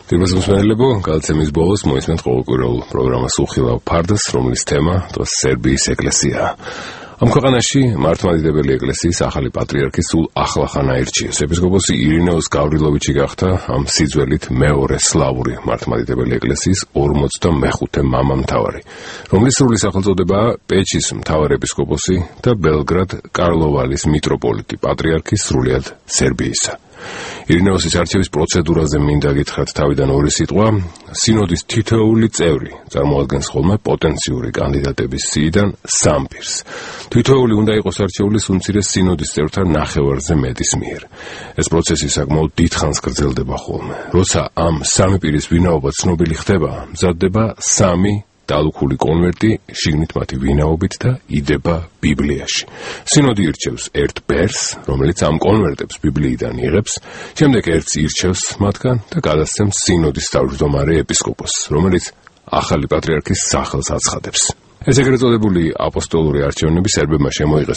Դերբաս ուսմանելեբո գալցեմից բոլոս մոյսմենտ qողոկուրել պրոգրամը սուխիլավ պարդս, ռոմլիս թեմա, դոս Սերբიის էկլեսիա։ Am քողանაში Մարտմադիդებელი էկլեսიის ախալի պատրիարքի Սուլ Ախլախանայրչի Եփիսկոպոսի Իրինեոս Գավրիլովիչի գախտա am Սիձվելիթ մեօրե Սլավուրի Մարտմադիդებელი էկլեսიის օրմոցտա մեխութե մամամ թավարի Ռոմլիս Սուրլիս ախալծոդեբա Պեչիս թավար էպիսկոպոսի და Բելգրադ Կարլովալիս միտրոպոլիտի պատրիարքի Սրուլիად Սերբիիսը Իրինեոսის არჩევის პროცედურაზე მინდა გითხრათ თავიდან ორი სიტყვა. სინოდის თითოეული წევრი წარმოადგენს ხოლმე პოტენციური კანდიდატების სიიდან სამ პირს. თითოეული უნდა იყოს არჩეული უმცირეს სინოდის წევრთა ნახევარზე მეტის მიერ. ეს პროცესი საკმაოდ დიდხანს გრძელდება ხოლმე. როცა ამ სამი პირის ვინაობა ცნობილი ხდება, მზადდება სამი დალუქული კონვერტი შიგნით მათი ვინაობით და იდება ბიბლიაში. სინოდი ირჩევს ერთ ბერს, რომელიც ამ კონვერტებს ბიბლიიდან იღებს, შემდეგ ერთს ირჩევს მათგან და გადასცემს სინოდის თავმჯდომარე ეპისკოპოსს, რომელიც ახალი პატრიარქის სახელს აცხადებს. ეს ეგრეთ წოდებული აპოსტოლური არჩევნები სერბებმა შემოიღეს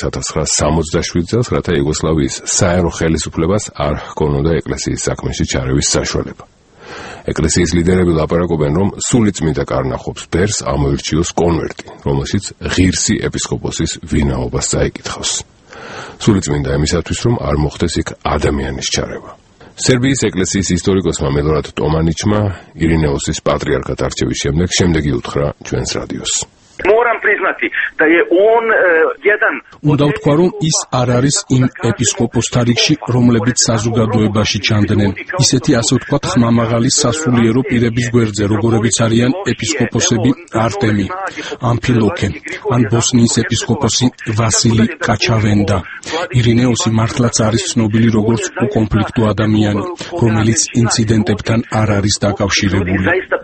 1967 წელს, რათა იუგოსლავიის საერო ხელისუფლებას არ ჰქონოდა ეკლესიის საქმეში ჩარევის საშუალება. ეკლესიის ლიდერები ლაპარაკობენ, რომ სულიწმინდა კარნახობს ბერს ამოირჩიოს კონვერტი, რომელშიც ღირსი ეპისკოპოსის ვინაობას წაიკითხავს. სულიწმინდა იმისათვის, რომ არ მოხდეს იქ ადამიანის ჩარევა. სერბიის ეკლესიის ისტორიკოსმა მელორად ტომანიჩმა ირინეოსის პატრიარქად არჩევის შემდეგი უთხრა ჩვენს რადიოს. Moram priznati da je on jedan უნდა ვთქვა, რომ ის არ არის იმ ეპისკოპოსთა რიგში, რომლებიც საზოგადოებაში ჩანდნენ. ისეთი, ასე ვთქვათ, ხმამაღალი სასულიერო პირების გვერდზე, როგორებიც არიან ეპისკოპოსები არტემი, ამფილოქე, ან ბოსნიის ეპისკოპოსი ვასილი კაჩავენდა. ირინეოსი მართლაც არის ცნობილი როგორც უკონფლიქტო ადამიანი, რომელიც ინციდენტებთან არ არის დაკავშირებული.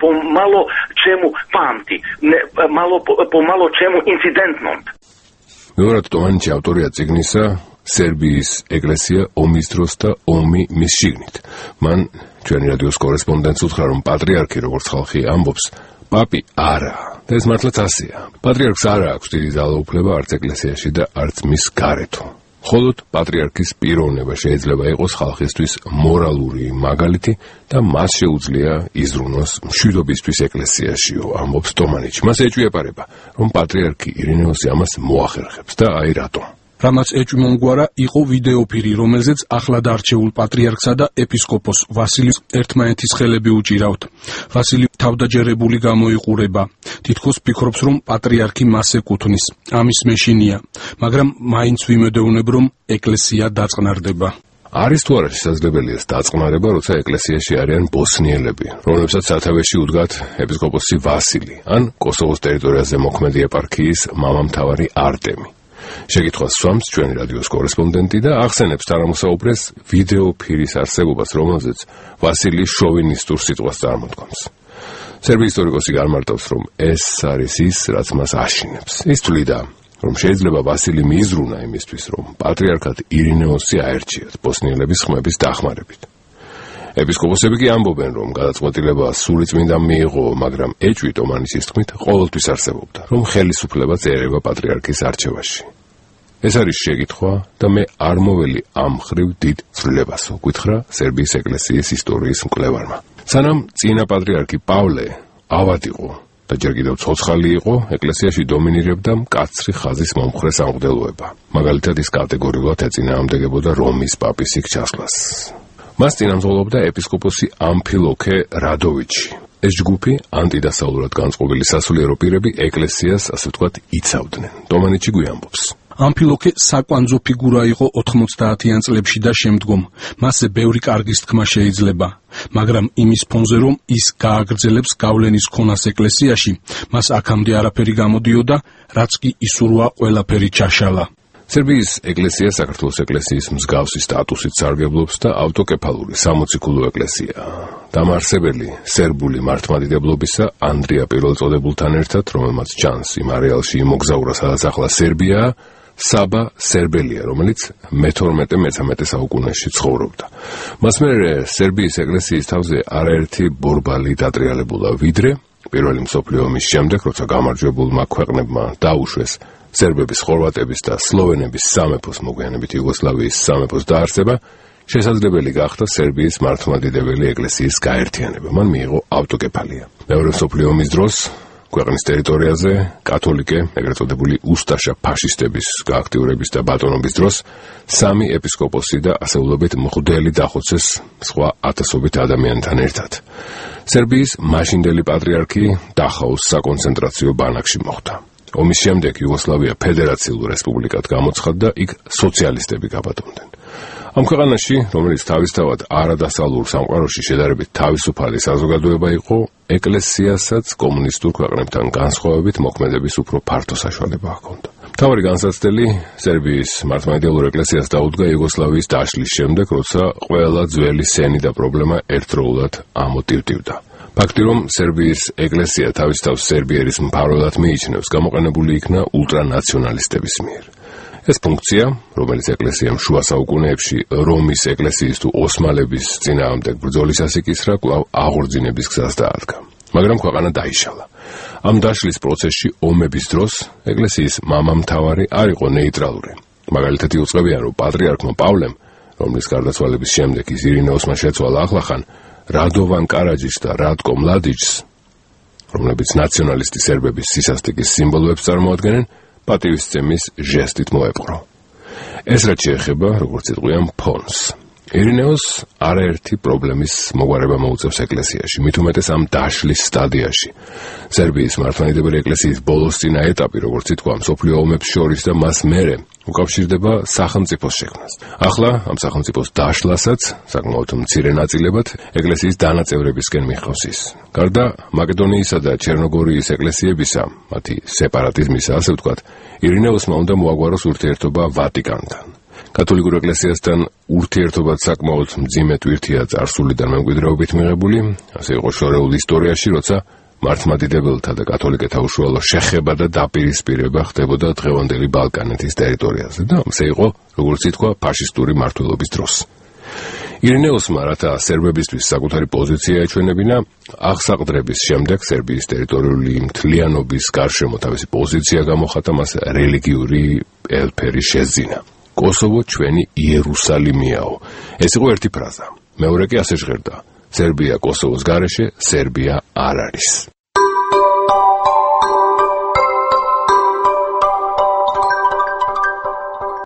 Pomalo čemu incidentnom. მელორად ტომანიჩი ავტორია წიგნისა სერბიის ეკლესია ომის დროს და ომი მის შიგნით. მან ჩვენი რადიოს კორესპონდენტს უთხრა, რომ პატრიარქი, როგორც ხალხი ამბობს, პაპი არაა. და ეს მართლაც ასეა. პატრიარქს არ აქვს დიდი ძალაუფლება არც ეკლესიაში და არც მის გარეთო. მხოლოდ პატრიარქის პიროვნება შეიძლება იყოს ხალხისთვის მორალური მაგალითი და მას შეუძლია იზრუნოს მშვიდობისთვის ეკლესიაშიო, ამბობს ტომანიჩი. მას ეჭვი ეპარება, რომ პატრიარქი ირინეოსი ამას მოახერხებს და აი რატომ. რამაც ეჭვი მომგვარა, იყო ვიდეოფირი, რომელზეც ახლად არჩეულ პატრიარქსა და ეპისკოპოს ვასილის ერთმანეთის ხელები უჭირავთ. ვასილი თავდაჯერებული გამოიყურება. თითქოს ფიქრობს, რომ პატრიარქი მას ეკუთვნის. ამის მეშინია, მაგრამ მაინც ვიმედოვნებ, რომ ეკლესია დაწყნარდება. არის თუ არა შესაძლებელი ეს დაწყნარება, როცა ეკლესიაში არიან ბოსნიელები, რომლებსაც სათავეში უდგათ ეპისკოპოსი ვასილი, ან კოსოვოს ტერიტორიაზე მოქმედი ეპარქიის მამამთავარი არტემი. შეკითხვას სვამს ჩვენი რადიოს კორესპონდენტი და ახსენებს თანამოსაუბრეს ვიდეოფირის არსებობას, რომელზეც ვასილი შოვინისტურ სიტყვას წარმოთქვამს. სერბიის ისტორიკოსი განმარტავს, რომ ეს არის ის, რაც მას აშინებს. ის თვლიდა, რომ შეიძლება ვასილი მიიზრუნა იმისთვის, რომ პატრიარქად ირინეოსი აერჩიათ ბოსნიელების ხმების დახმარებით. ეპისკოპოსები კი ამბობენ, რომ გადაწყვეტილება სულიწმინდამ მიიღო, მაგრამ ეჭვი ტომანიჩის თქმით ყოველთვის არსებობდა, რომ ხელისუფლება წერება პატრიარქის არჩევაში. ეს არის შეკითხვა და მე არ მოველი ამ ხრივ დიდ ცვლილებასო, გითხრა სერბიის ეკლესიის ისტორიის მკვლევარმა. სანამ წინა პატრიარქი პავლე ავად იყო და ჯერ კიდევ ცოცხალი იყო, ეკლესიაში დომინირებდა მკაცრი ხაზის მომხრე სამღვდელოება. მაგალითად, ის კატეგორიულად ეწინააღმდეგებოდა რომის პაპის იქ ჩასვლას. მას წინამძღოლობდა ეპისკოპოსი ამფილოქე რადოვიჩი. ეს ჯგუფი ანტიდასავლურად განწყობილი სასულიერო პირები ეკლესიას, ასე ვთქვათ, იცავდნენ. ტომანიჩი გვიამბობს. ამფილოქე საკვანძო ფიგურა იყო 90-იან წლებში და შემდგომ. მასზე ბევრი კარგის თქმა შეიძლება, მაგრამ იმის ფონზე, რომ ის გააგრძელებს გავლენის ქონას ეკლესიაში, მას აქამდე არაფერი გამოდიოდა, რაც კი ისურვა ყველაფერი ჩაშალა. სერბიის ეკლესია საქართველოს ეკლესიის მსგავსი სტატუსით სარგებლობს და ავტოკეფალური სამოციქულო ეკლესიაა. დამაარსებელი სერბული მართლმადიდებლობისა ანდრია პირველწოდებულთან ერთად, რომელმაც ჩანს იმ არეალში იმოგზაურა, სადაც ახლა სერბიაა, საბა სერბელია, რომელიც მე-13 საუკუნეში ცხოვრობდა. მას მერე სერბიის ეკლესიის თავზე არაერთი ბორბალი დატრიალებულა, ვიდრე პირველი მსოფლიო ომის შემდეგ, როცა გამარჯვებულმა ქვეყნებმა დაუშვეს სერბების, ხორვატების და სლოვენების სამეფოს მოგვიანებით იუგოსლავიის სამეფოს დაარსება, შესაძლებელი გახდა სერბიის მართლმადიდებელი ეკლესიის გაერთიანება. მან მიიღო ავტოკეფალია. მეორე მსოფლიო ომის დროს ქვეყნის ტერიტორიაზე კათოლიკე, ეგრეთ წოდებული უსტაშა ფაშისტების გააქტიურების და ბატონობის დროს 3 ეპისკოპოსი და ასეულობით მღვდელი დახოცეს სხვა ათასობით ადამიანთან ერთად. სერბიის მაშინდელი პატრიარქი დახაუს საკონცენტრაციო ბანაკში მოხვდა. ომის შემდეგ იუგოსლავია ფედერაციულ რესპუბლიკად გამოცხადდა და იქ სოციალისტები გაბატონდნენ. ამ ქვეყანაში, რომელიც თავისთავად არადასავლურ სამყაროში შედარებით თავისუფალი საზოგადოება იყო, ეკლესიასაც კომუნისტურ ქვეყნებთან განსხვავებით მოქმედების უფრო ფართო საშუალება ჰქონდა. მთავარი განსაცდელი სერბიის მართლმადიდებლურ ეკლესიას დაუდგა იუგოსლავიის დაშლის შემდეგ, როცა ყველა ძველი სენი და პრობლემა ერთდროულად ამოტივტივდა. ფაქტი, რომ სერბიის ეკლესია თავის თავს სერბიერის მფარველად მიიჩნევს, გამოყენებული იქნა ულტრანაციონალისტების მიერ. ეს ფუნქცია, რომელიც ეკლესიამ შუა საუკუნეებში რომის ეკლესიის თუ ოსმალების წინააღმდეგ ბრძოლისას იკისრა, კვლავ აღორძინების გზას დაადგა. მაგრამ ქვეყანა დაიშალა. ამ დაშლის პროცესში ომების დროს ეკლესიის მამამთავარი არ იყო ნეიტრალური. მაგალითად იუწყებიან, რომ პატრიარქმა პავლემ, რომლის გარდაცვალების შემდეგ ის ირინეოსმა შეცვალა ახლახან, რადოვან კარაჯის და რატკო მლადიჩს, რომლებიც ნაციონალისტი სერბების სისასტიკის სიმბოლოებს წარმოადგენენ, პატივისცემის ჟესტით მოეპყრო. ეს რაც შეეხება, როგორც იტყვიან, ფონს. ირინეოს არაერთი პრობლემის მოგვარება მოუწევს ეკლესიაში, მით უმეტეს ამ დაშლის სტადიაში. სერბიის მართლმადიდებელი ეკლესიის ბოლოსწინა ეტაპი, როგორც ითქვა, მსოფლიო ომებს შორის და მას მერე უკავშირდება სახელმწიფოს შექმნას. ახლა ამ სახელმწიფოს დაშლასაც საკმაოდ მცირე ნაწილებად ეკლესიის დანაწევრებისკენ მიჰყავს ის. გარდა მაკედონიისა და ჩერნოგორიის ეკლესიებისა, მათი სეპარატიზმისა, ასე ვთქვათ, ირინეოსმა უნდა მოაგვაროს ურთიერთობა ვატიკანთან. კათოლიკურ ეკლესიასთან ურთიერთობაც საკმაოდ მძიმე ტვირთია წარსულიდან მემკვიდრეობით მიღებული, ასე იყო შორეულ ისტორიაში, როცა მართლმადიდებელთა და კათოლიკეთა უშუალო შეხება და დაპირისპირება ხდებოდა დღევანდელი ბალკანეთის ტერიტორიაზე და ასე იყო, როგორც ითქვა, ფაშისტური მმართველობის დროს. ირინეოსმა, რათა სერბებისთვის საკუთარი პოზიცია ეჩვენებინა, აღსაყდრების შემდეგ სერბიის ტერიტორიული მთლიანობის გარშემო თავისი პოზიცია გამოხატა, მას რელიგიური ელფერი შეძინა. კოსოვო ჩვენი იერუსალიმიაო. ეს იყო ერთი ფრაზა. მეორე კი ასე ჟღერდა: სერბია კოსოვოს გარეშე, სერბია არ არის.